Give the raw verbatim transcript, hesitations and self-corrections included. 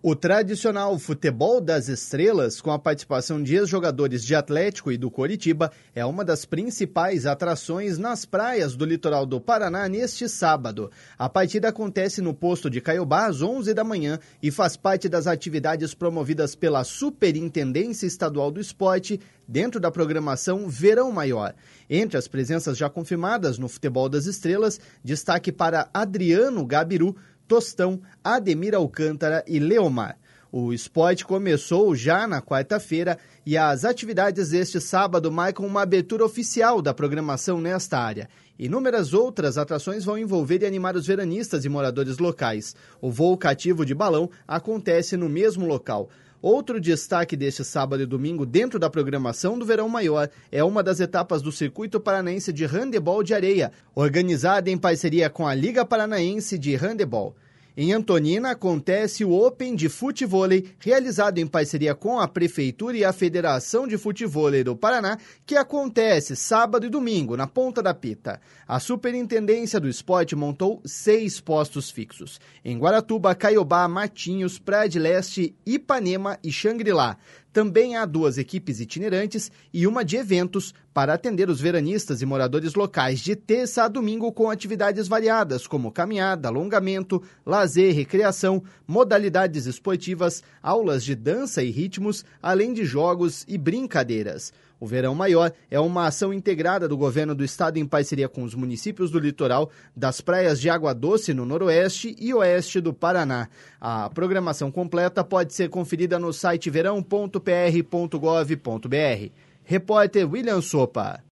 O tradicional Futebol das Estrelas, com a participação de ex-jogadores de Atlético e do Coritiba, é uma das principais atrações nas praias do litoral do Paraná neste sábado. A partida acontece no posto de Caiobá às onze da manhã e faz parte das atividades promovidas pela Superintendência Estadual do Esporte dentro da programação Verão Maior. Entre as presenças já confirmadas no Futebol das Estrelas, destaque para Adriano Gabiru, Tostão, Ademir Alcântara e Leomar. O esporte começou já na quarta-feira e as atividades deste sábado marcam uma abertura oficial da programação nesta área. Inúmeras outras atrações vão envolver e animar os veranistas e moradores locais. O voo cativo de balão acontece no mesmo local. Outro destaque deste sábado e domingo dentro da programação do Verão Maior é uma das etapas do Circuito Paranaense de Handebol de Areia, organizada em parceria com a Liga Paranaense de Handebol. Em Antonina acontece o Open de Futevôlei, realizado em parceria com a Prefeitura e a Federação de Futevôlei do Paraná, que acontece sábado e domingo, na Ponta da Pita. A Superintendência do Esporte montou seis postos fixos, em Guaratuba, Caiobá, Matinhos, Praia de Leste, Ipanema e Xangri-Lá. Também há duas equipes itinerantes e uma de eventos para atender os veranistas e moradores locais de terça a domingo com atividades variadas como caminhada, alongamento, lazer, recreação, modalidades esportivas, aulas de dança e ritmos, além de jogos e brincadeiras. O Verão Maior é uma ação integrada do governo do estado em parceria com os municípios do litoral, das praias de Água Doce no noroeste e oeste do Paraná. A programação completa pode ser conferida no site verão ponto p r ponto gov ponto b r. Repórter William Sopa.